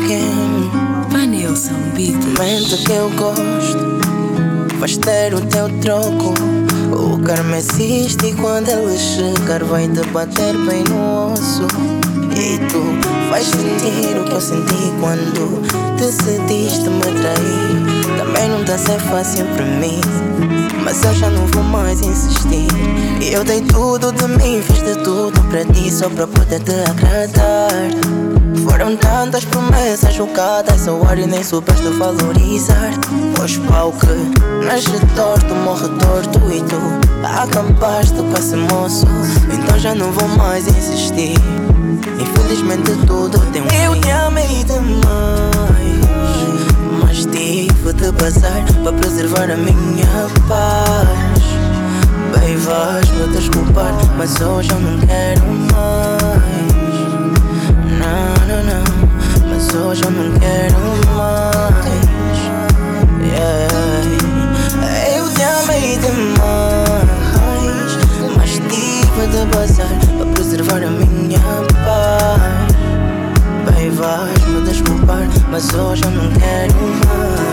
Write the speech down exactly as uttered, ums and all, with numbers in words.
again. Vanilson Beats. Mente que eu gosto, vais ter o teu troco. O karma existe e quando ele chegar vai te bater bem no osso. E tu vais sentir o que eu senti quando decidiste me trair. Também não tá a ser fácil para mim, mas eu já não vou mais insistir. Eu dei tudo de mim, fiz de tudo para ti só para poder te agradar. Foram tantas promessas jogadas ao ar e nem soubeste valorizar. Pois pau que nasce torto, morre torto e tu acabaste com esse moço. Então já não vou mais insistir. Infelizmente tudo tem um fim. Eu te amei demais, mas tive de passar para preservar a minha paz. Bem, vais-me desculpar, mas hoje eu não quero mais. Não, não, não, mas hoje eu não quero mais. Yeah. Eu te amei demais, mas tive de passar para preservar a minha paz. Bem, vais-me desculpar, mas hoje eu não quero mais.